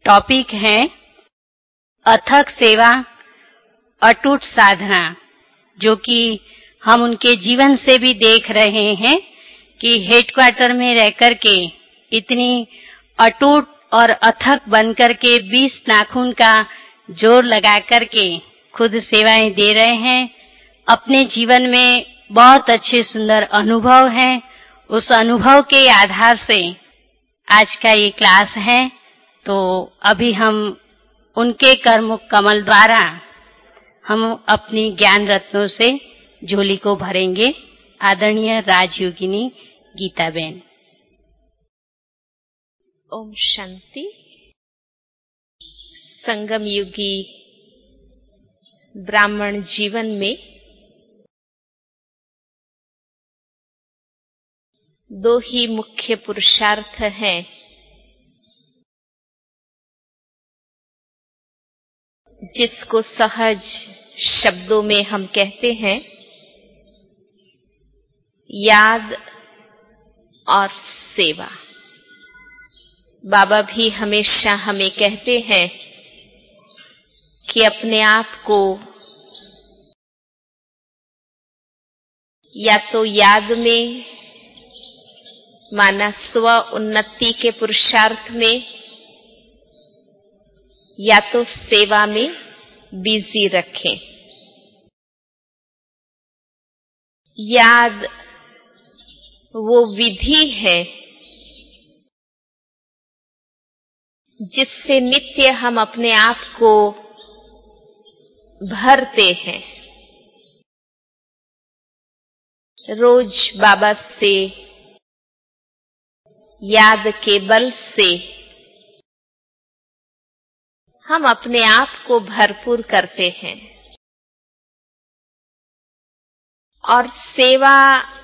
Topic है अथक सेवा, अटूट साधना, जो कि हम उनके जीवन से भी देख रहे हैं कि हेडक्वार्टर में रहकर के इतनी अटूट और अथक बनकर के 20 नाखून का जोर लगा कर के खुद सेवाएं दे रहे हैं। अपने जीवन में बहुत अच्छे सुंदर अनुभव हैं। उस अनुभव के आधार से आज का ये क्लास है। तो अभी हम उनके कर्म कमल द्वारा हम अपनी ज्ञान रत्नों से झोली को भरेंगे। आदरणीय राजयोगिनी गीताबेन। ओम शांति। संगम युगी ब्राह्मण जीवन में दो ही मुख्य पुरुषार्थ हैं। जिसको सहज शब्दों में हम कहते हैं याद और सेवा। बाबा भी हमेशा हमें कहते हैं कि अपने आप को या तो याद में माना स्व उन्नति के पुरुषार्थ में या तो सेवा में बिजी रखें। याद वो विधि है जिससे नित्य हम अपने आप को भरते हैं। रोज बाबा से याद के बल से हम अपने आप को भरपूर करते हैं। और सेवा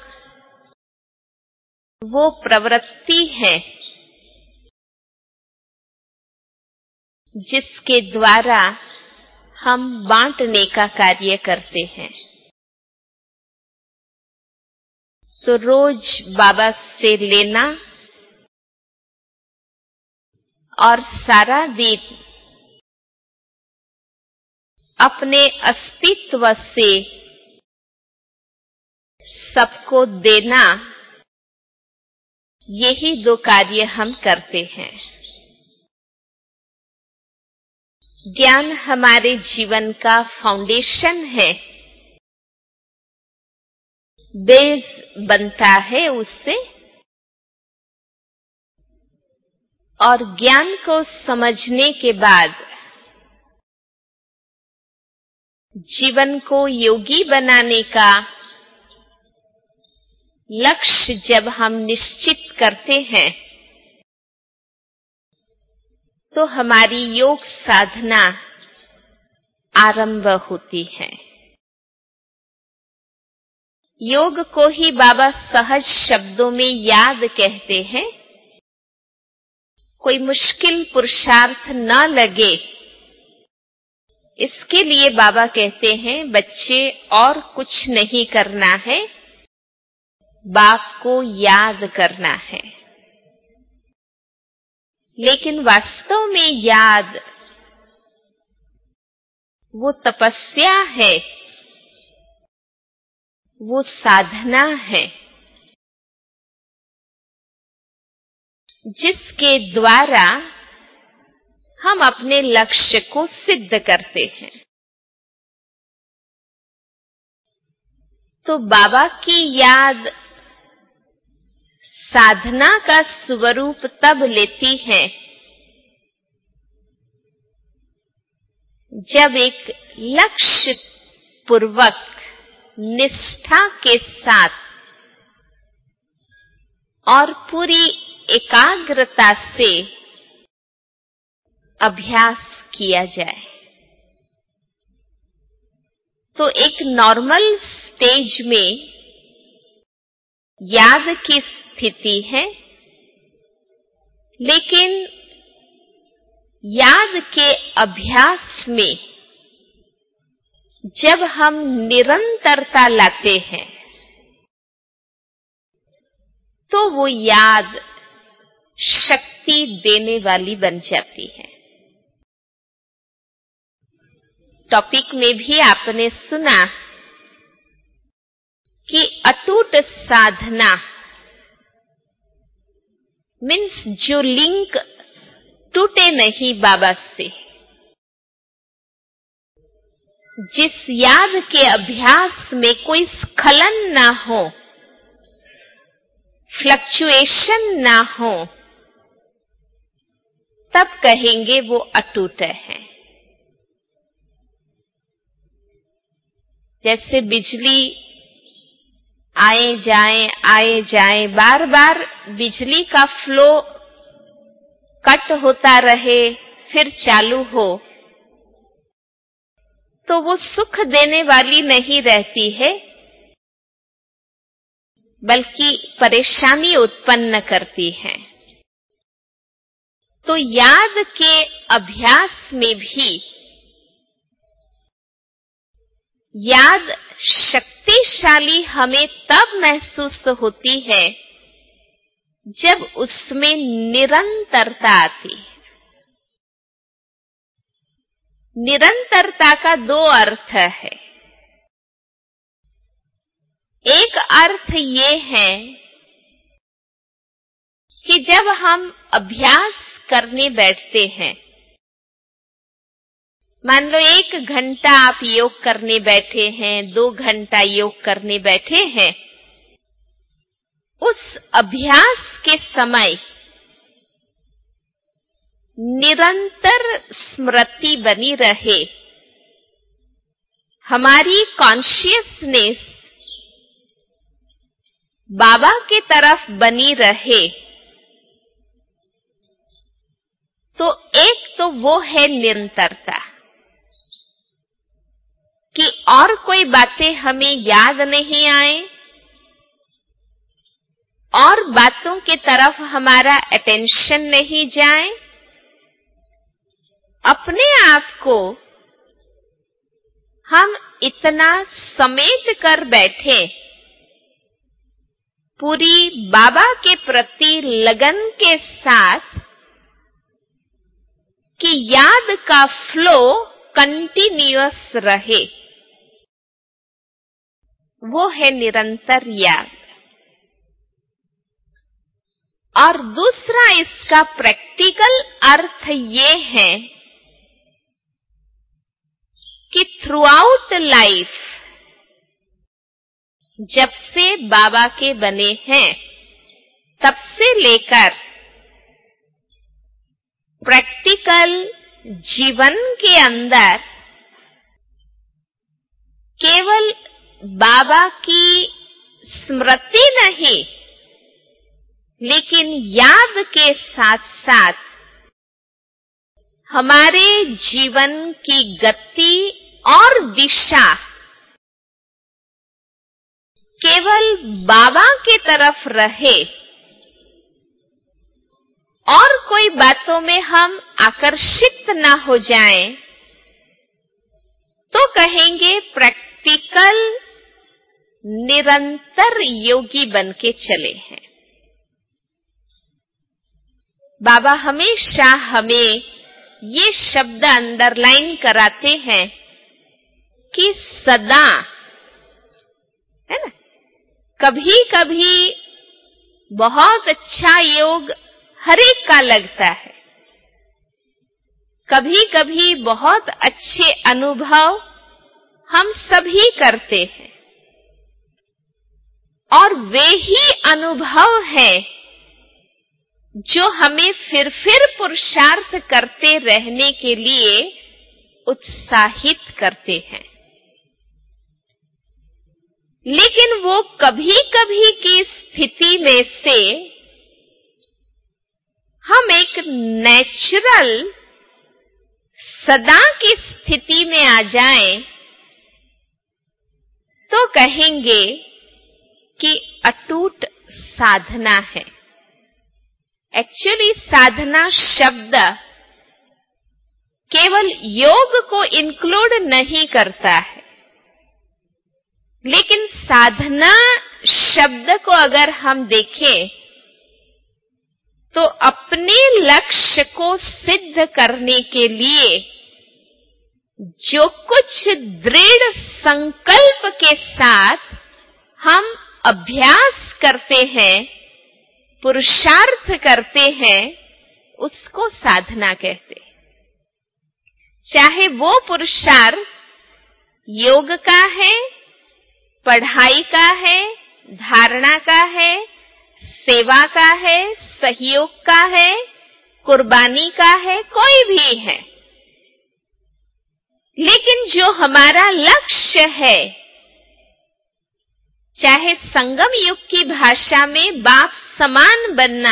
वो प्रवृत्ति है जिसके द्वारा हम बांटने का कार्य करते हैं। तो रोज बाबा से लेना और सारा दिन अपने अस्तित्व से सबको देना, यही दो कार्य हम करते हैं। ज्ञान हमारे जीवन का फाउंडेशन है। बेस बनता है उससे। और ज्ञान को समझने के बाद जीवन को योगी बनाने का लक्ष्य जब हम निश्चित करते हैं तो हमारी योग साधना आरंभ होती है। योग को ही बाबा सहज शब्दों में याद कहते हैं। कोई मुश्किल पुरुषार्थ न लगे, इसके लिए बाबा कहते हैं बच्चे और कुछ नहीं करना है, बाप को याद करना है। लेकिन वास्तव में याद वो तपस्या है, वो साधना है जिसके द्वारा हम अपने लक्ष्य को सिद्ध करते हैं। तो बाबा की याद साधना का स्वरूप तब लेती है जब एक लक्ष्य पूर्वक निष्ठा के साथ और पूरी एकाग्रता से अभ्यास किया जाए। तो एक नॉर्मल स्टेज में याद की स्थिति है, लेकिन याद के अभ्यास में जब हम निरंतरता लाते हैं तो वो याद शक्ति देने वाली बन जाती है। टॉपिक में भी आपने सुना कि अटूट साधना मीन्स जो लिंक टूटे नहीं बाबा से, जिस याद के अभ्यास में कोई स्खलन ना हो, फ्लक्चुएशन ना हो, तब कहेंगे वो अटूट है। जैसे बिजली आए जाए, बार बार बिजली का फ्लो कट होता रहे फिर चालू हो, तो वो सुख देने वाली नहीं रहती है, बल्कि परेशानी उत्पन्न करती है। तो याद के अभ्यास में भी याद शक्तिशाली हमें तब महसूस होती है जब उसमें निरंतरता आती है। निरंतरता का दो अर्थ है। एक अर्थ ये है कि जब हम अभ्यास करने बैठते हैं, मान लो 1 घंटा आप योग करने बैठे हैं, 2 घंटा योग करने बैठे हैं, उस अभ्यास के समय निरंतर स्मृति बनी रहे, हमारी कॉन्शियसनेस बाबा की तरफ बनी रहे, तो एक तो वो है निरंतरता कि और कोई बातें हमें याद नहीं आए और बातों की तरफ हमारा अटेंशन नहीं जाए, अपने आप को हम इतना समेट कर बैठे, पूरी बाबा के प्रति लगन के साथ कि याद का फ्लो कंटिन्यूअस रहे, वो है निरंतर याद। और दूसरा इसका प्रैक्टिकल अर्थ ये है कि थ्रू आउट लाइफ जब से बाबा के बने हैं तब से लेकर प्रैक्टिकल जीवन के अंदर केवल बाबा की स्मृति नहीं, लेकिन याद के साथ साथ हमारे जीवन की गति और दिशा केवल बाबा की तरफ रहे और कोई बातों में हम आकर्षित ना हो जाएं, तो कहेंगे प्रैक्टिकल निरंतर योगी बनके चले हैं। बाबा हमेशा हमें ये शब्द अंडरलाइन कराते हैं कि सदा, है ना, कभी कभी बहुत अच्छा योग हर एक का लगता है, कभी कभी बहुत अच्छे अनुभव हम सभी करते हैं, और वे ही अनुभव हैं जो हमें फिर पुरुषार्थ करते रहने के लिए उत्साहित करते हैं। लेकिन वो कभी कभी की स्थिति में से हम एक नेचुरल सदा की स्थिति में आ जाएं, तो कहेंगे कि अटूट साधना है। एक्चुअली साधना शब्द केवल योग को इंक्लूड नहीं करता है, लेकिन साधना शब्द को अगर हम देखें तो अपने लक्ष्य को सिद्ध करने के लिए जो कुछ दृढ़ संकल्प के साथ हम अभ्यास करते हैं, पुरुषार्थ करते हैं, उसको साधना कहते हैं। चाहे वो पुरुषार्थ योग का है, पढ़ाई का है, धारणा का है, सेवा का है, सहयोग का है, कुर्बानी का है, कोई भी है, लेकिन जो हमारा लक्ष्य है, चाहे संगम युग की भाषा में बाप समान बनना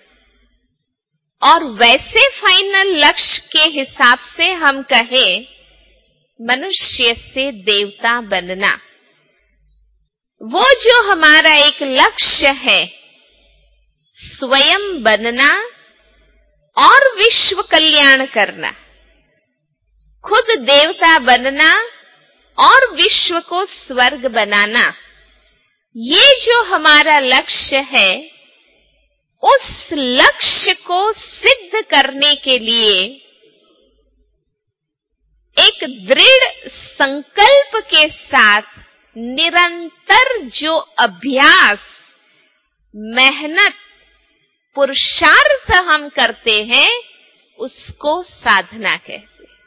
और वैसे फाइनल लक्ष्य के हिसाब से हम कहें मनुष्य से देवता बनना, वो जो हमारा एक लक्ष्य है, स्वयं बनना और विश्व कल्याण करना, खुद देवता बनना और विश्व को स्वर्ग बनाना, ये जो हमारा लक्ष्य है, उस लक्ष्य को सिद्ध करने के लिए एक दृढ़ संकल्प के साथ निरंतर जो अभ्यास, मेहनत, पुरुषार्थ हम करते हैं, उसको साधना कहते हैं।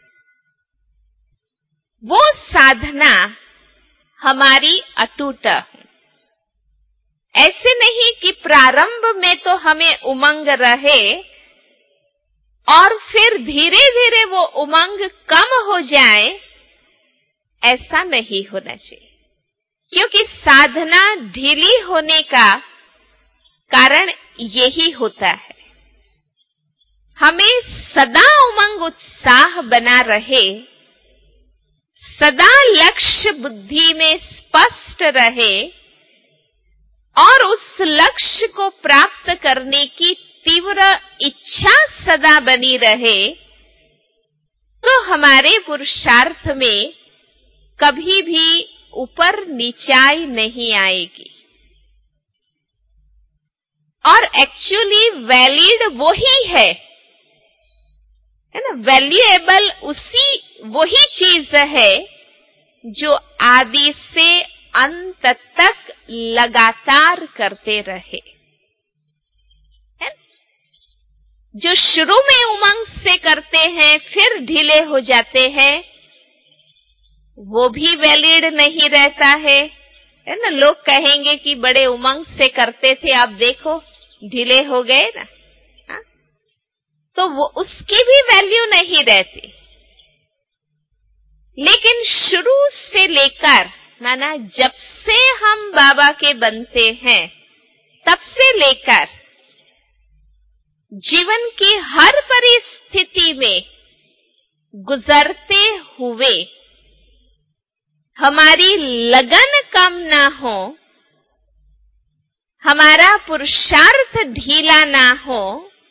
वो साधना हमारी अटूट है। ऐसे नहीं कि प्रारंभ में तो हमें उमंग रहे और फिर धीरे धीरे वो उमंग कम हो जाए, ऐसा नहीं होना चाहिए। क्योंकि साधना ढीली होने का कारण यही होता है। हमें सदा उमंग उत्साह बना रहे, सदा लक्ष्य बुद्धि में स्पष्ट रहे और उस लक्ष्य को प्राप्त करने की तीव्र इच्छा सदा बनी रहे, तो हमारे पुरुषार्थ में कभी भी ऊपर नीचाई नहीं आएगी। और एक्चुअली वैलिड वही है ना, वैल्यूएबल वही चीज है जो आदि से अंत तक लगातार करते रहे, है? जो शुरू में उमंग से करते हैं फिर ढीले हो जाते हैं, वो भी वैलिड नहीं रहता है ना। लोग कहेंगे कि बड़े उमंग से करते थे, अब देखो ढीले हो गए ना, हा? तो वो उसकी भी वैल्यू नहीं रहती। लेकिन शुरू से लेकर माना जब से हम बाबा के बनते हैं, तब से लेकर जीवन की हर परिस्थिति में गुजरते हुए हमारी लगन कम ना हो, हमारा पुरुषार्थ ढीला ना हो,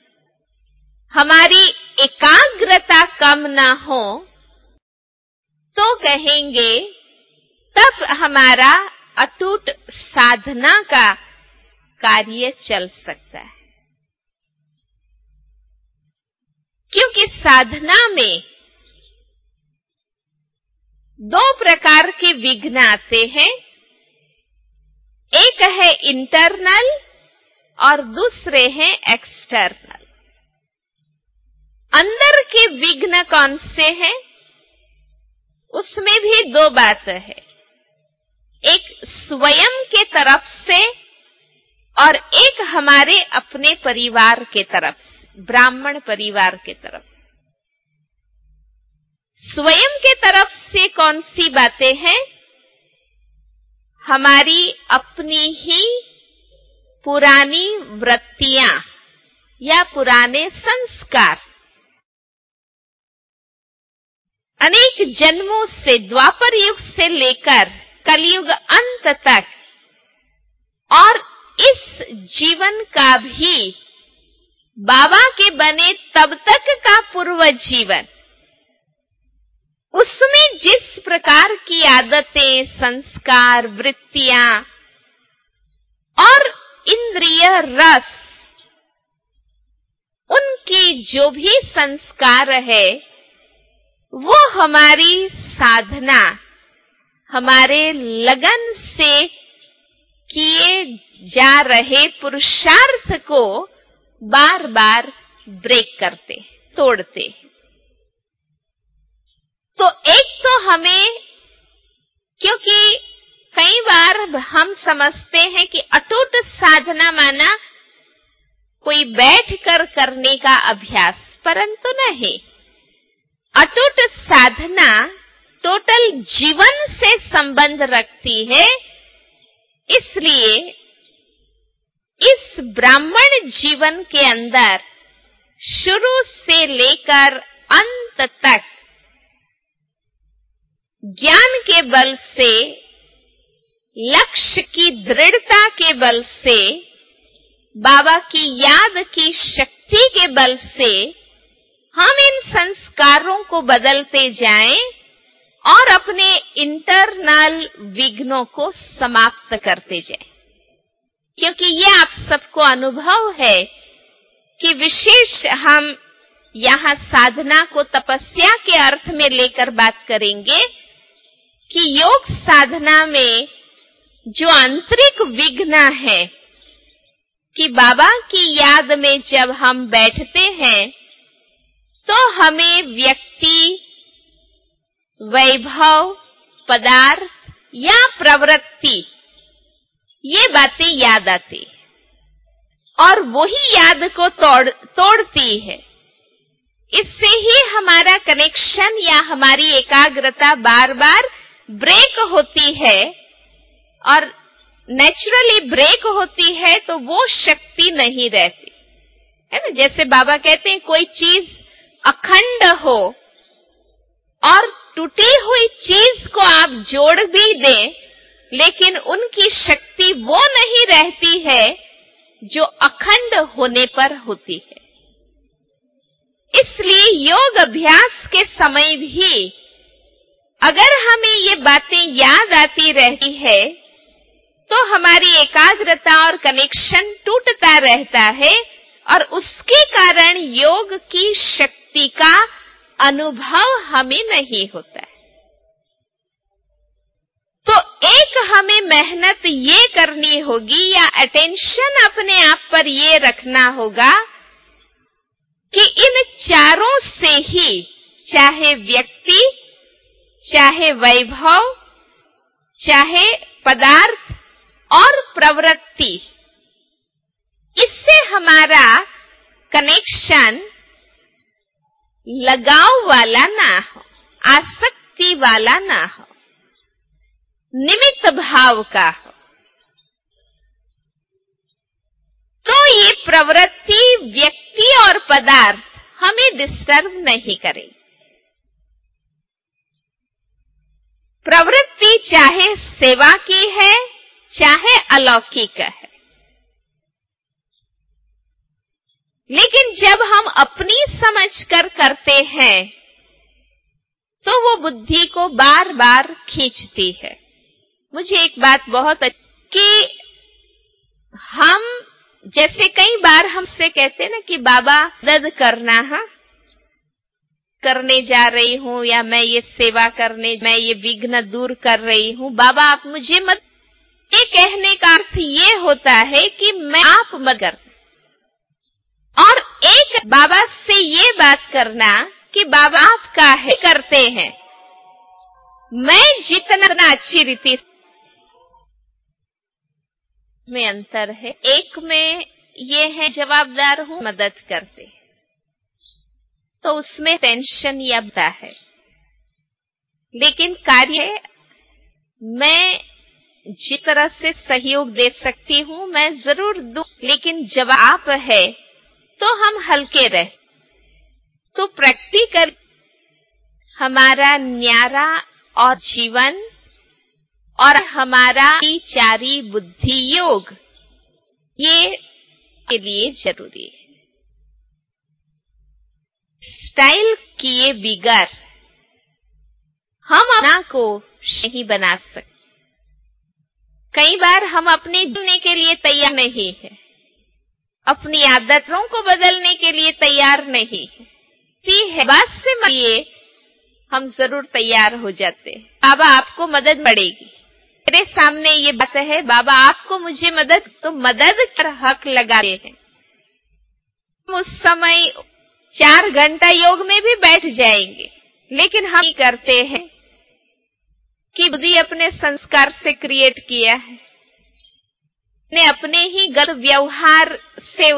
हमारी एकाग्रता कम ना हो, तो कहेंगे तब हमारा अटूट साधना का कार्य चल सकता है। क्योंकि साधना में दो प्रकार के विघ्न आते हैं, एक है इंटरनल और दूसरे हैं एक्सटर्नल। अंदर के विघ्न कौन से हैं? उसमें भी दो बात है, एक स्वयं के तरफ से और एक हमारे अपने परिवार के तरफ से, ब्राह्मण परिवार के तरफ से। स्वयं के तरफ से कौन सी बातें हैं? हमारी अपनी ही पुरानी वृत्तियां या पुराने संस्कार, अनेक जन्मों से, द्वापर युग से लेकर कलयुग अंत तक, और इस जीवन का भी बाबा के बने तब तक का पूर्व जीवन, उसमें जिस प्रकार की आदतें, संस्कार, वृत्तियां और इंद्रिय रस, उनकी जो भी संस्कार है, वो हमारी साधना, हमारे लगन से किए जा रहे पुरुषार्थ को बार बार ब्रेक करते, तोड़ते। तो एक तो हमें, क्योंकि कई बार हम समझते हैं कि अटूट साधना माना कोई बैठकर करने का अभ्यास, परंतु नहीं। अटूट साधना टोटल जीवन से संबंध रखती है। इसलिए इस ब्राह्मण जीवन के अंदर शुरू से लेकर अंत तक ज्ञान के बल से, लक्ष्य की दृढ़ता के बल से, बाबा की याद की शक्ति के बल से हम इन संस्कारों को बदलते जाएं और अपने इंटरनल विघ्नों को समाप्त करते जाएं। क्योंकि ये आप सबको अनुभव है कि विशेष हम यहां साधना को तपस्या के अर्थ में लेकर बात करेंगे कि योग साधना में जो आंतरिक विघ्न है कि बाबा की याद में जब हम बैठते हैं तो हमें व्यक्ति, वैभव, पदार्थ या प्रवृत्ति ये बातें याद आती और वही याद को तोड़ती है। इससे ही हमारा कनेक्शन या हमारी एकाग्रता बार बार ब्रेक होती है और नेचुरली ब्रेक होती है तो वो शक्ति नहीं रहती है ना। जैसे बाबा कहते हैं कोई चीज अखंड हो और टूटी हुई चीज को आप जोड़ भी दें, लेकिन उनकी शक्ति वो नहीं रहती है जो अखंड होने पर होती है। इसलिए योग अभ्यास के समय भी अगर हमें ये बातें याद आती रहती है तो हमारी एकाग्रता और कनेक्शन टूटता रहता है और उसके कारण योग की शक्ति का अनुभव हमें नहीं होता है। तो एक हमें मेहनत ये करनी होगी या अटेंशन अपने आप पर ये रखना होगा कि इन चारों से ही, चाहे व्यक्ति, चाहे वैभव, चाहे पदार्थ और प्रवृत्ति, इससे हमारा कनेक्शन लगाव वाला ना हो, आसक्ति वाला ना हो, निमित्त भाव का हो। तो ये प्रवृत्ति, व्यक्ति और पदार्थ हमें डिस्टर्ब नहीं करे। प्रवृत्ति चाहे सेवा की है, चाहे अलौकिक है, लेकिन जब हम अपनी समझ कर करते हैं तो वो बुद्धि को बार बार खींचती है। मुझे एक बात बहुत कि हम जैसे कई बार हमसे कहते ना कि बाबा मदद करना, हाँ करने जा रही हूं या मैं ये सेवा करने, मैं ये विघ्न दूर कर रही हूं, बाबा आप मुझे मत। ये कहने का अर्थ ये होता है कि मैं आप मदद कर, और एक बाबा से ये बात करना कि बाबा आपका है करते हैं, मैं जितना अच्छी रीति में अंतर है। एक में ये है जवाबदार हूं, मदद करते हैं, तो उसमें टेंशन याबता है, लेकिन कार्य मैं जिस तरह से सहयोग दे सकती हूं मैं जरूर दूं, लेकिन जब आप है तो हम हल्के रहे। तो प्रैक्टिकल हमारा न्यारा और जीवन और हमारा विचारी बुद्धि योग ये के लिए जरूरी है। स्टाइल किए बिगर हम अपना को नहीं बना सकते। कई बार हम अपने जीने के लिए तैयार नहीं है, अपनी आदतों को बदलने के लिए तैयार नहीं है। बात से मानिए हम जरूर तैयार हो जाते हैं। बाबा आपको मदद पड़ेगी, मेरे सामने ये बात है, बाबा आपको मुझे मदद, तो मदद कर हक लगाते हैं। उस समय 4 घंटा योग में भी बैठ जाएंगे, लेकिन हम ही करते हैं कि बुद्धि अपने संस्कार से क्रिएट किया है, ने अपने ही गलत व्यवहार से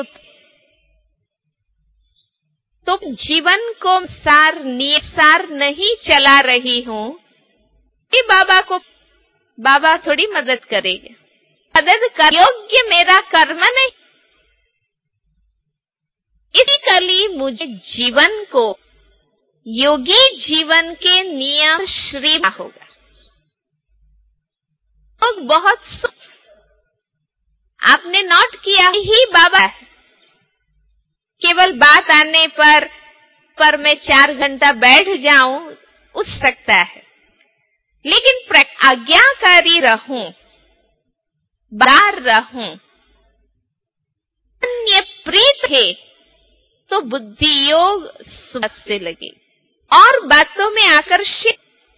तो जीवन को नियसार नहीं चला रही हूं कि बाबा थोड़ी मदद करेगा। मदद कर योग्य मेरा कर्म नहीं, इसी कली मुझे जीवन को योगी जीवन के नियम श्री होगा। तो बहुत आपने नोट किया ही बाबा है, केवल बात आने पर मैं 4 घंटा बैठ जाऊं उस सकता है, लेकिन आज्ञाकारी रहूं, बार रहूं, अन्य प्रीत है तो बुद्धि योग से लगे और बातों में आकर्षित।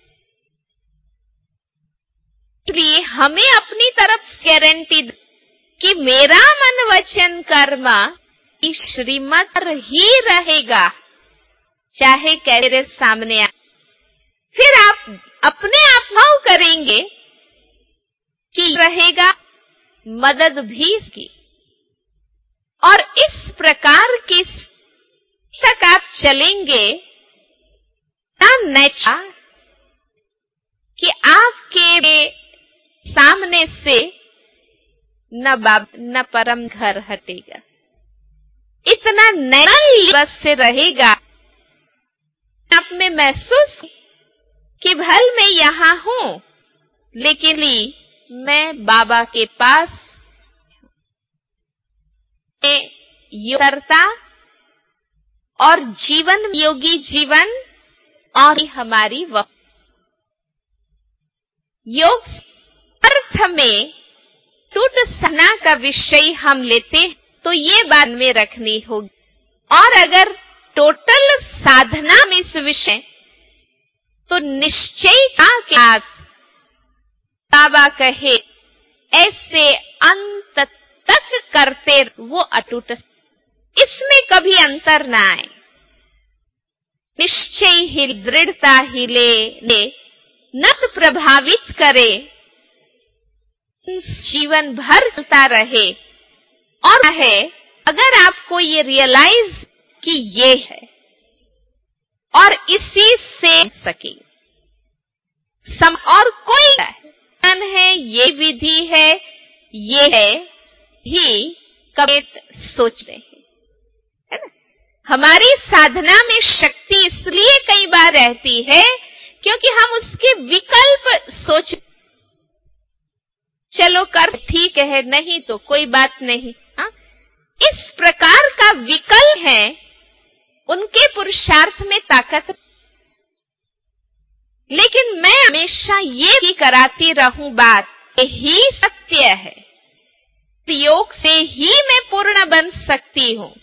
इसलिए हमें अपनी तरफ गारंटी कि मेरा मन वचन कर्म श्रीमत पर ही रहेगा, चाहे मेरे सामने आए। फिर आप अपने आप भाव करेंगे कि रहेगा मदद भी इसकी, और इस प्रकार की तक आप चलेंगे ना कि आपके सामने से न परम घर हटेगा, इतना नैनल बस से रहेगा। आप में महसूस कि भल मैं यहां हूं, लेकिन मैं बाबा के पास करता और जीवन योगी जीवन और हमारी योग अर्थ में टूट सना का विषय हम लेते तो ये बाद में रखनी होगी, और अगर टोटल साधना में इस विषय तो निश्चय का साथ बाबा कहे ऐसे अंत तक करते वो अटूट, इसमें कभी अंतर ना आए। निश्चय ही दृढ़ता ही ले नत प्रभावित करे, जीवन भर चलता रहे। और है अगर आपको ये रियलाइज कि ये है और इसी से सके और कोई है, ये विधि है, ये है ही कभी सोच रहे हैं, है ना। हमारी साधना में शक्ति इसलिए कई बार रहती है क्योंकि हम उसके विकल्प सोच, चलो कर ठीक है, नहीं तो कोई बात नहीं। हा? इस प्रकार का विकल्प है, उनके पुरुषार्थ में ताकत। लेकिन मैं हमेशा ये भी कराती रहूं बात, यही सत्य है, योग से ही मैं पूर्ण बन सकती हूं,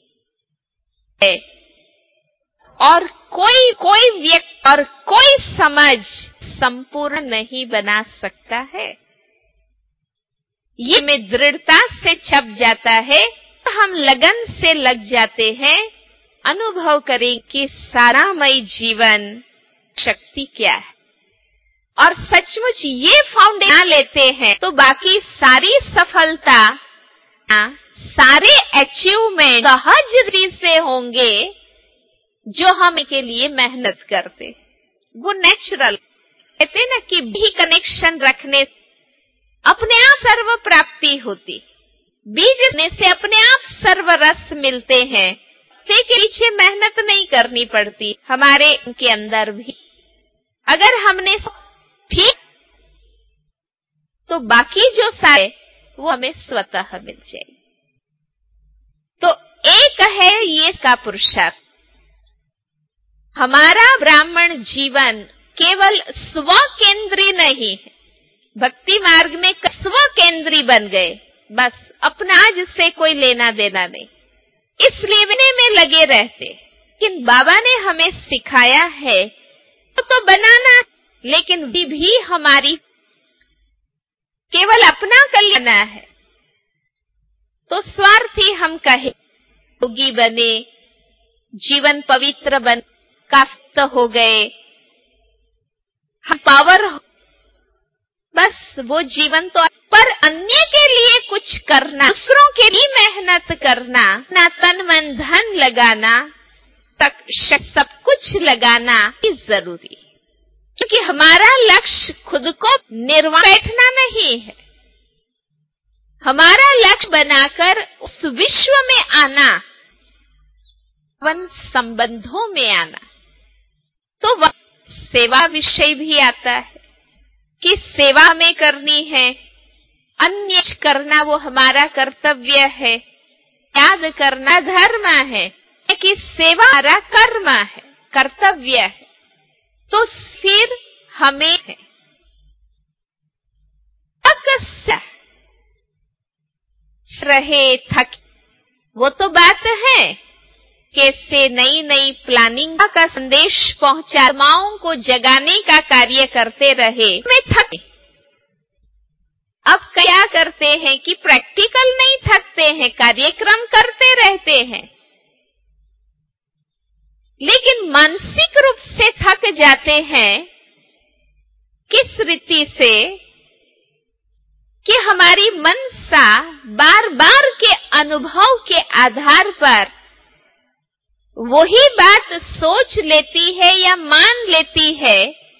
और कोई व्यक्ति और कोई समझ संपूर्ण नहीं बना सकता है। ये में दृढ़ता से छप जाता है, हम लगन से लग जाते हैं, अनुभव करें कि सारामय जीवन शक्ति क्या है, और सचमुच ये फाउंडेशन लेते हैं तो बाकी सारी सफलता, सारे अचीवमेंट सहज रीति से होंगे जो हम के लिए मेहनत करते, वो नेचुरल। कहते ना कि भी कनेक्शन रखने अपने आप सर्व प्राप्ति होती, बीज से अपने आप सर्व रस मिलते हैं, के पीछे मेहनत नहीं करनी पड़ती। हमारे के अंदर भी अगर हमने ठीक तो बाकी जो सारे वो हमें स्वतः मिल जाए। तो एक है ये का पुरुषार्थ। हमारा ब्राह्मण जीवन केवल स्व केंद्री नहीं है, भक्ति मार्ग में स्व केंद्री बन गए, बस अपना जिससे कोई लेना देना नहीं, इसलिए में लगे रहते। लेकिन बाबा ने हमें सिखाया है तो बनाना, लेकिन भी हमारी केवल अपना कल्याण है। तो स्वार्थी हम कहे, योगी बने, जीवन पवित्र बन, काफी हो गए, हम पावर हो, बस वो जीवन तो, पर अन्य के लिए कुछ करना, दूसरों के लिए मेहनत करना, ना तन मन धन लगाना, तक सब कुछ लगाना जरूरी, क्योंकि हमारा लक्ष्य खुद को निर्वाण बैठना नहीं है। हमारा लक्ष्य बनाकर उस विश्व में आना, वन संबंधों में आना। तो वह सेवा विषय भी आता है कि सेवा में करनी है, अन्य करना वो हमारा कर्तव्य है, याद करना धर्म है, कि सेवा हमारा कर्म है, कर्तव्य है। तो फिर हमें है रहे थक, वो तो बात है कैसे नई नई प्लानिंग का संदेश पहुंचा, आत्माओं को जगाने का कार्य करते रहे, मैं थके। अब क्या करते हैं कि प्रैक्टिकल नहीं थकते हैं, कार्यक्रम करते रहते हैं, लेकिन मानसिक रूप से थक जाते हैं। किस रीति से कि हमारी मनसा बार बार के अनुभव के आधार पर वही बात सोच लेती है या मान लेती है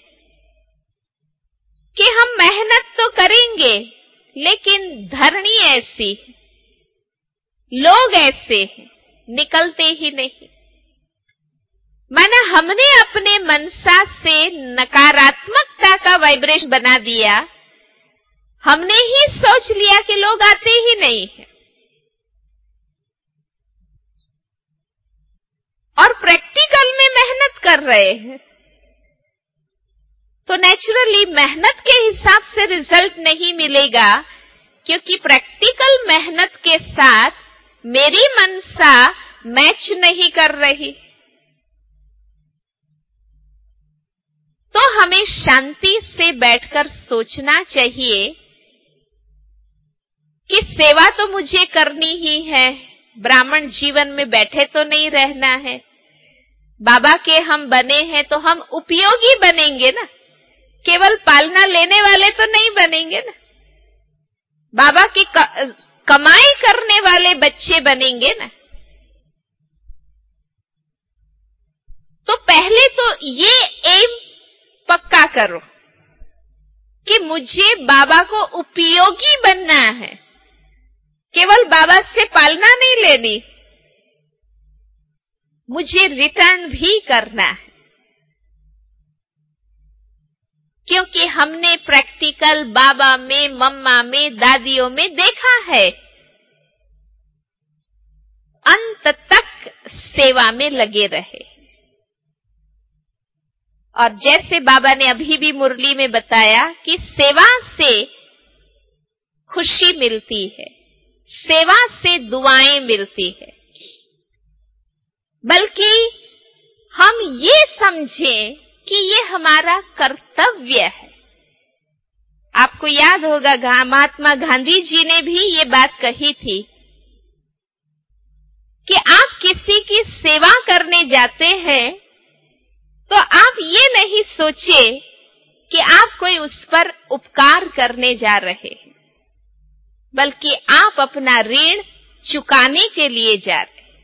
कि हम मेहनत तो करेंगे, लेकिन धरनी ऐसी, लोग ऐसे हैं, निकलते ही नहीं। माना हमने अपने मनसा से नकारात्मकता का वाइब्रेशन बना दिया, हमने ही सोच लिया कि लोग आते ही नहीं है, और प्रैक्टिकल में मेहनत कर रहे हैं, तो नेचुरली मेहनत के हिसाब से रिजल्ट नहीं मिलेगा, क्योंकि प्रैक्टिकल मेहनत के साथ मेरी मनसा मैच नहीं कर रही। तो हमें शांति से बैठकर सोचना चाहिए कि सेवा तो मुझे करनी ही है, ब्राह्मण जीवन में बैठे तो नहीं रहना है। बाबा के हम बने हैं तो हम उपयोगी बनेंगे ना, केवल पालना लेने वाले तो नहीं बनेंगे ना। बाबा की कमाई करने वाले बच्चे बनेंगे ना। तो पहले तो ये एम पक्का करो कि मुझे बाबा को उपयोगी बनना है, केवल बाबा से पालना नहीं लेनी, मुझे रिटर्न भी करना है। क्योंकि हमने प्रैक्टिकल बाबा में, मम्मा में, दादियों में देखा है, अंत तक सेवा में लगे रहे। और जैसे बाबा ने अभी भी मुरली में बताया कि सेवा से खुशी मिलती है, सेवा से दुआएं मिलती है, बल्कि हम ये समझें कि ये हमारा कर्तव्य है। आपको याद होगा महात्मा गांधी जी ने भी ये बात कही थी कि आप किसी की सेवा करने जाते हैं तो आप ये नहीं सोचे कि आप कोई उस पर उपकार करने जा रहे हैं, बल्कि आप अपना ऋण चुकाने के लिए जा रहे हैं।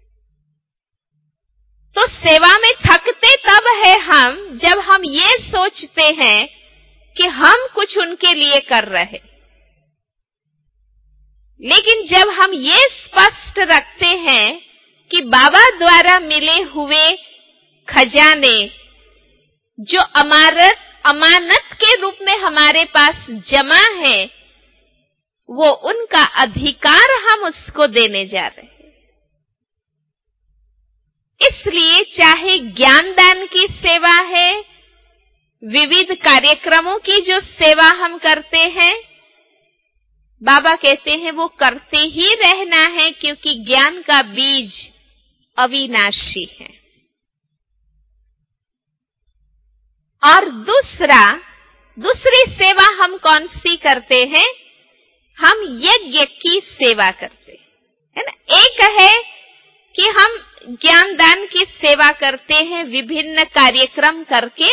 तो सेवा में थकते तब है हम, जब हम ये सोचते हैं कि हम कुछ उनके लिए कर रहे। लेकिन जब हम ये स्पष्ट रखते हैं कि बाबा द्वारा मिले हुए खजाने जो अमानत के रूप में हमारे पास जमा है, वो उनका अधिकार हम उसको देने जा रहे हैं। इसलिए चाहे ज्ञान दान की सेवा है, विविध कार्यक्रमों की जो सेवा हम करते हैं, बाबा कहते हैं वो करते ही रहना है, क्योंकि ज्ञान का बीज अविनाशी है। और दूसरी सेवा हम कौन सी करते हैं? हम यज्ञ की सेवा करते हैं, है ना। एक है कि हम ज्ञान दान की सेवा करते हैं विभिन्न कार्यक्रम करके,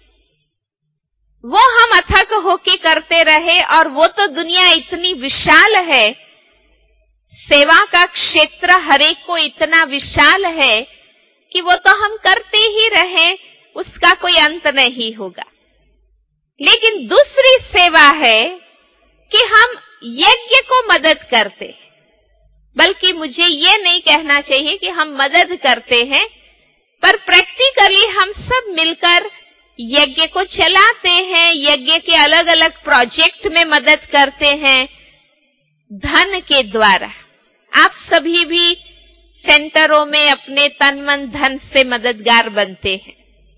वो हम अथक होके करते रहे, और वो तो दुनिया इतनी विशाल है, सेवा का क्षेत्र हरेक को इतना विशाल है कि वो तो हम करते ही रहे, उसका कोई अंत नहीं होगा। लेकिन दूसरी सेवा है कि हम यज्ञ को मदद करते हैं, बल्कि मुझे ये नहीं कहना चाहिए कि हम मदद करते हैं, पर प्रैक्टिकली हम सब मिलकर यज्ञ को चलाते हैं, यज्ञ के अलग अलग प्रोजेक्ट में मदद करते हैं धन के द्वारा। आप सभी भी सेंटरों में अपने तन मन धन से मददगार बनते हैं,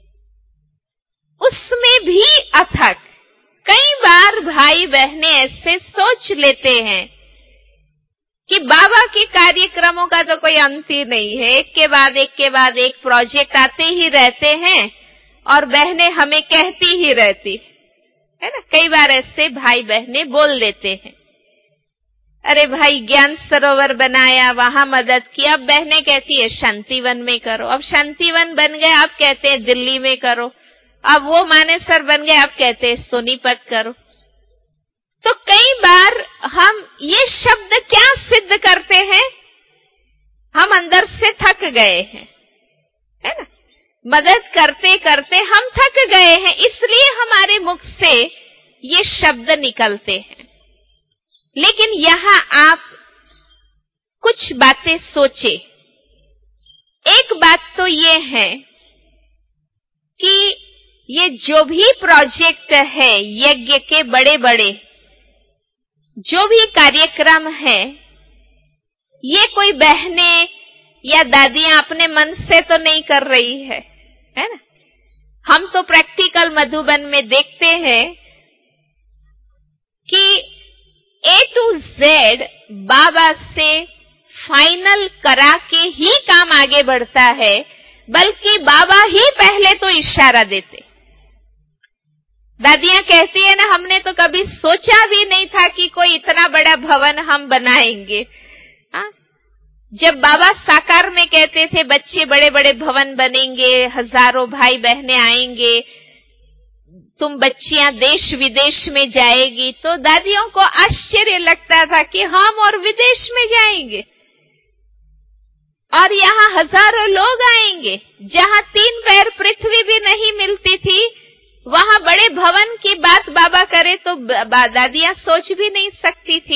उसमें भी अथक कई बार भाई बहनें ऐसे सोच लेते हैं कि बाबा के कार्यक्रमों का तो कोई अंत ही नहीं है, एक के बाद एक प्रोजेक्ट आते ही रहते हैं और बहनें हमें कहती ही रहती है ना। कई बार ऐसे भाई बहनें बोल लेते हैं, अरे भाई ज्ञान सरोवर बनाया, वहां मदद की, अब बहनें कहती है शांतिवन में करो, अब शांतिवन बन गए, आप कहते हैं दिल्ली में करो, अब वो मानेसर बन गए, आप कहते हैं सोनीपत करो। तो कई बार हम ये शब्द क्या सिद्ध करते हैं? हम अंदर से थक गए हैं, है ना। मदद करते करते हम थक गए हैं, इसलिए हमारे मुख से ये शब्द निकलते हैं। लेकिन यहां आप कुछ बातें सोचे। एक बात तो ये है कि ये जो भी प्रोजेक्ट है, यज्ञ के बड़े बड़े जो भी कार्यक्रम है, ये कोई बहनें या दादियां अपने मन से तो नहीं कर रही है ना। हम तो प्रैक्टिकल मधुबन में देखते हैं कि A to Z बाबा से फाइनल करा के ही काम आगे बढ़ता है, बल्कि बाबा ही पहले तो इशारा देते। दादियां कहती है ना, हमने तो कभी सोचा भी नहीं था कि कोई इतना बड़ा भवन हम बनाएंगे। जब बाबा साकार में कहते थे बच्चे बड़े बड़े भवन बनेंगे, हजारों भाई बहनें आएंगे, तुम बच्चियां देश विदेश में जाएगी, तो दादियों को आश्चर्य लगता था कि हम और विदेश में जाएंगे और यहां हजारों लोग आएंगे। जहां 3 पैर पृथ्वी भी नहीं मिलती थी, वहां बड़े भवन की बात बाबा करे तो दादियां सोच भी नहीं सकती थी।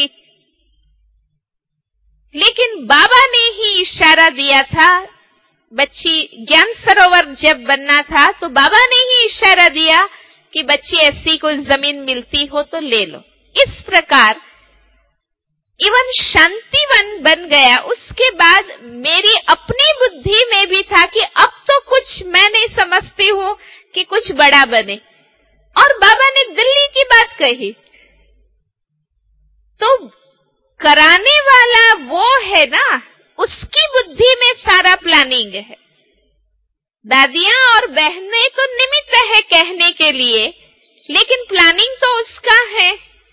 लेकिन बाबा ने ही इशारा दिया था। बच्ची ज्ञान सरोवर जब बनना था तो बाबा ने ही इशारा दिया कि बच्ची ऐसी कोई जमीन मिलती हो तो ले लो। इस प्रकार इवन शांतिवन बन गया। उसके बाद मेरी अपनी बुद्धि में भी था कि अब तो कुछ मैं नहीं समझती हूं कि कुछ बड़ा बने, और बाबा ने दिल्ली की बात कही तो कराने वाला वो है ना, उसकी बुद्धि में सारा प्लानिंग है। दादियां और बहनें तो निमित्त है कहने के लिए, लेकिन प्लानिंग तो उसका है।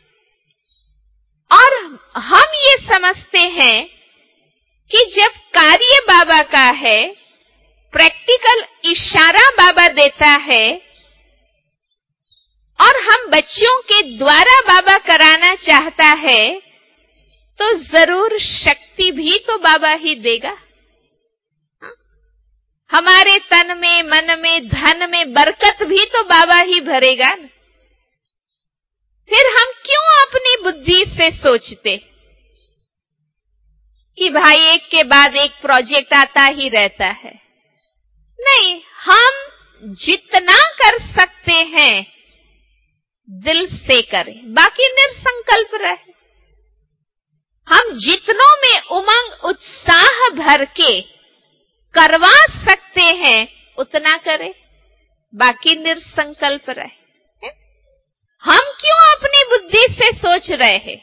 और हम ये समझते हैं कि जब कार्य बाबा का है, प्रैक्टिकल इशारा बाबा देता है, और हम बच्चों के द्वारा बाबा कराना चाहता है, तो जरूर शक्ति भी तो बाबा ही देगा। हमारे तन में, मन में, धन में बरकत भी तो बाबा ही भरेगा ना। फिर हम क्यों अपनी बुद्धि से सोचते कि भाई एक के बाद एक प्रोजेक्ट आता ही रहता है? नहीं, हम जितना कर सकते हैं दिल से करें, बाकी निरसंकल्प रहे। हम जितनों में उमंग उत्साह भर के करवा सकते हैं उतना करें, बाकी निरसंकल्प रहे। हम क्यों अपनी बुद्धि से सोच रहे हैं?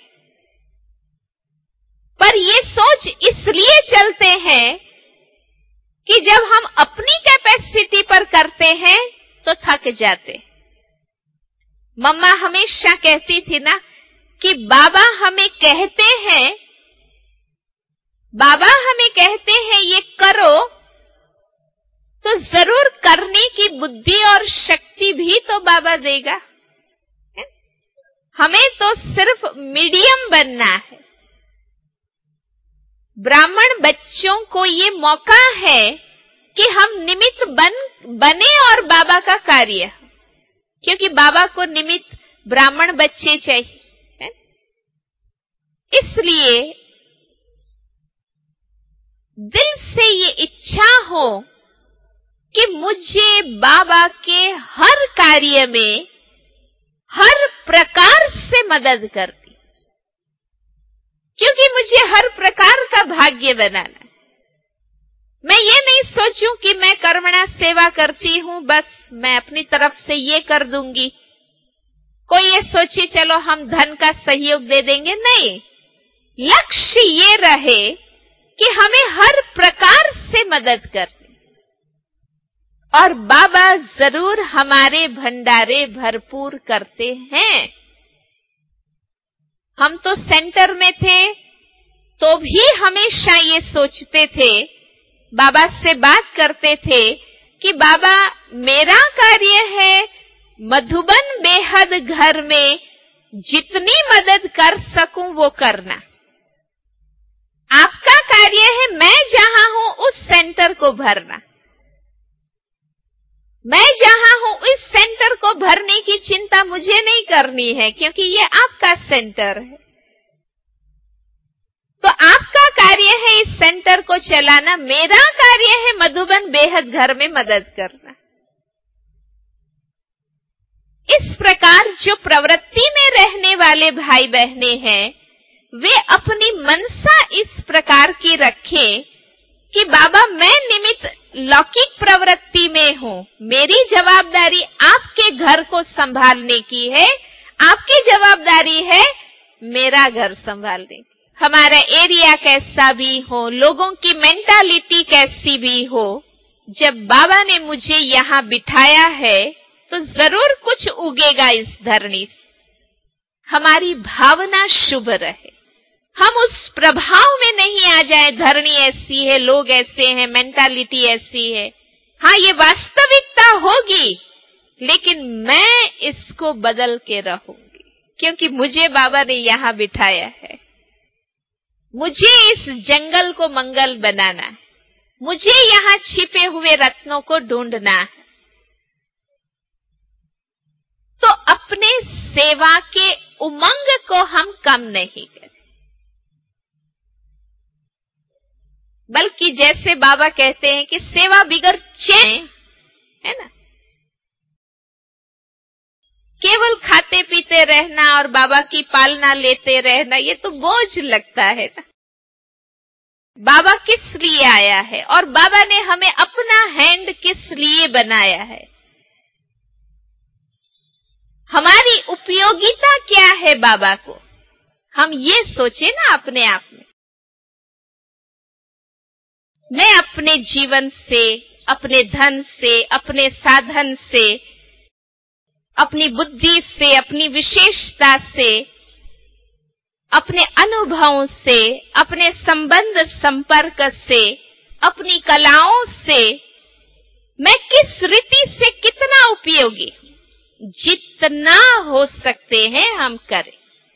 पर ये सोच इसलिए चलते हैं कि जब हम अपनी कैपेसिटी पर करते हैं तो थक जाते हैं। मम्मा हमेशा कहती थी ना कि बाबा हमें कहते हैं ये करो, तो जरूर करने की बुद्धि और शक्ति भी तो बाबा देगा। हमें तो सिर्फ मीडियम बनना है। ब्राह्मण बच्चों को ये मौका है कि हम निमित्त बने और बाबा का कार्य, क्योंकि बाबा को निमित्त ब्राह्मण बच्चे चाहिए। इसलिए दिल से ये इच्छा हो कि मुझे बाबा के हर कार्य में हर प्रकार से मदद कर दी, क्योंकि मुझे हर प्रकार का भाग्य बनाना है। मैं ये नहीं सोचूं कि मैं कर्मणा सेवा करती हूं, बस मैं अपनी तरफ से ये कर दूंगी। कोई ये सोचे चलो हम धन का सहयोग दे देंगे, नहीं। लक्ष्य ये रहे कि हमें हर प्रकार से मदद करनी, और बाबा जरूर हमारे भंडारे भरपूर करते हैं। हम तो सेंटर में थे तो भी हमेशा ये सोचते थे, बाबा से बात करते थे कि बाबा मेरा कार्य है मधुबन बेहद घर में जितनी मदद कर सकूं वो करना। आपका कार्य है मैं जहां हूं उस सेंटर को भरना। मैं जहां हूं इस सेंटर को भरने की चिंता मुझे नहीं करनी है, क्योंकि ये आपका सेंटर है। तो आपका कार्य है इस सेंटर को चलाना, मेरा कार्य है मधुबन बेहद घर में मदद करना। इस प्रकार जो प्रवृत्ति में रहने वाले भाई बहनें हैं, वे अपनी मनसा इस प्रकार की रखें कि बाबा मैं निमित्त लौकिक प्रवृत्ति में हूं, मेरी जवाबदारी आपके घर को संभालने की है, आपकी जवाबदारी है मेरा घर संभालने की। हमारा एरिया कैसा भी हो, लोगों की मेंटालिटी कैसी भी हो, जब बाबा ने मुझे यहां बिठाया है तो जरूर कुछ उगेगा इस धरनी से। हमारी भावना शुभ रहे, हम उस प्रभाव में नहीं आ जाए, धरनी ऐसी है, लोग ऐसे हैं, मेंटालिटी ऐसी है। हाँ, ये वास्तविकता होगी, लेकिन मैं इसको बदल के रहूंगी, क्योंकि मुझे बाबा ने यहां बिठाया है। मुझे इस जंगल को मंगल बनाना है, मुझे यहां छिपे हुए रत्नों को ढूंढना है। तो अपने सेवा के उमंग को हम कम नहीं करें, बल्कि जैसे बाबा कहते हैं कि सेवा बिगर चैन है ना, केवल खाते पीते रहना और बाबा की पालना लेते रहना, ये तो बोझ लगता है ना। बाबा किस लिए आया है और बाबा ने हमें अपना हैंड किस लिए बनाया है, हमारी उपयोगिता क्या है बाबा को, हम ये सोचे ना अपने आप में। मैं अपने जीवन से, अपने धन से, अपने साधन से, अपनी बुद्धि से, अपनी विशेषता से, अपने अनुभवों से, अपने संबंध संपर्क से, अपनी कलाओं से मैं किस रीति से कितना उपयोगी, जितना हो सकते हैं हम करें।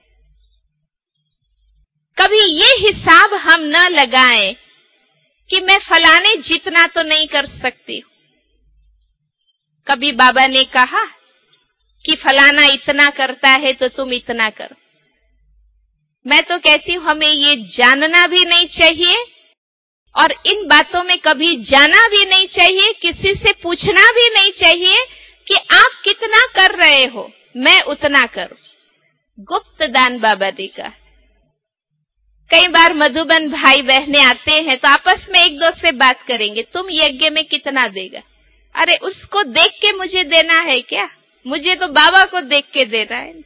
कभी ये हिसाब हम न लगाएं कि मैं फलाने जितना तो नहीं कर सकती हूं। कभी बाबा ने कहा कि फलाना इतना करता है तो तुम इतना करो। मैं तो कहती हूं हमें ये जानना भी नहीं चाहिए और इन बातों में कभी जाना भी नहीं चाहिए, किसी से पूछना भी नहीं चाहिए कि आप कितना कर रहे हो, मैं उतना करूं। गुप्त दान बाबा ने कहा। कई बार मधुबन भाई बहनें आते हैं तो आपस में एक दो से बात करेंगे, तुम यज्ञ में कितना देगा? अरे उसको देख के मुझे देना है क्या? मुझे तो बाबा को देख के देना है।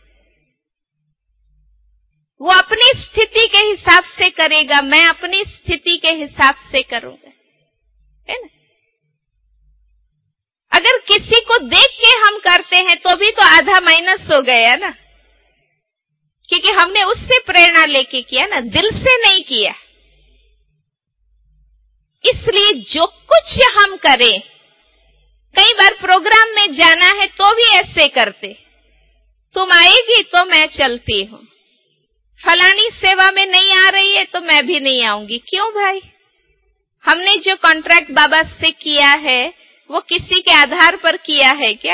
वो अपनी स्थिति के हिसाब से करेगा, मैं अपनी स्थिति के हिसाब से करूंगा, है ना। अगर किसी को देख के हम हम करते हैं तो भी तो आधा माइनस हो गया ना, क्योंकि हमने उससे प्रेरणा लेके किया ना, दिल से नहीं किया। इसलिए जो कुछ हम करें, कई बार प्रोग्राम में जाना है तो भी ऐसे करते, तुम आएगी तो मैं चलती हूं, फलानी सेवा में नहीं आ रही है तो मैं भी नहीं आऊंगी। क्यों भाई? हमने जो कॉन्ट्रैक्ट बाबा से किया है वो किसी के आधार पर किया है क्या?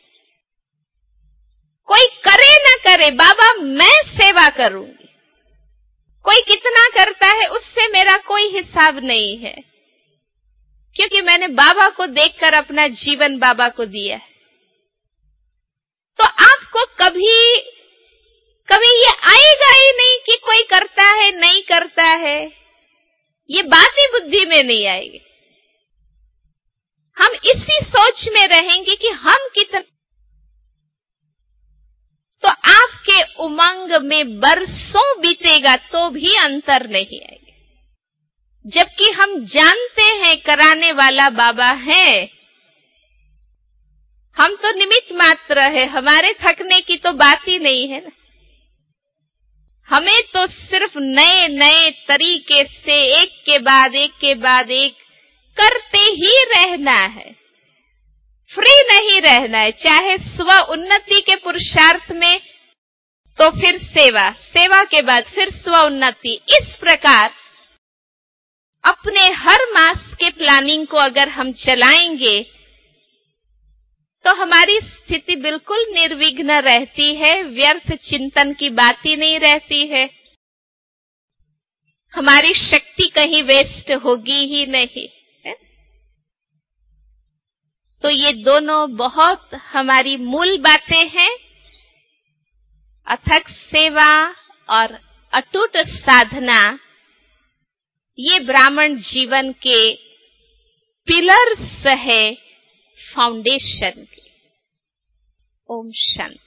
कोई करे ना करे, बाबा मैं सेवा करूंगी। कोई कितना करता है उससे मेरा कोई हिसाब नहीं है, क्योंकि मैंने बाबा को देखकर अपना जीवन बाबा को दिया है। तो आपको कभी ये आएगा ही नहीं कि कोई करता है नहीं करता है, ये बात ही बुद्धि में नहीं आएगी। हम इसी सोच में रहेंगे कि हम कितना, तो आपके उमंग में बरसों बीतेगा तो भी अंतर नहीं आएगा। जबकि हम जानते हैं कराने वाला बाबा है, हम तो निमित्त मात्र है, हमारे थकने की तो बात ही नहीं है ना। हमें तो सिर्फ नए नए तरीके से एक के बाद एक करते ही रहना है, फ्री नहीं रहना है। चाहे स्व उन्नति के पुरुषार्थ में तो फिर सेवा, सेवा के बाद फिर स्व उन्नति, इस प्रकार अपने हर मास के प्लानिंग को अगर हम चलाएंगे तो हमारी स्थिति बिल्कुल निर्विघ्न रहती है, व्यर्थ चिंतन की बात ही नहीं रहती है, हमारी शक्ति कहीं वेस्ट होगी ही नहीं है? तो ये दोनों बहुत हमारी मूल बातें हैं, अथक सेवा और अटूट साधना। ये ब्राह्मण जीवन के पिलर्स है, फाउंडेशन के। ओम शांति।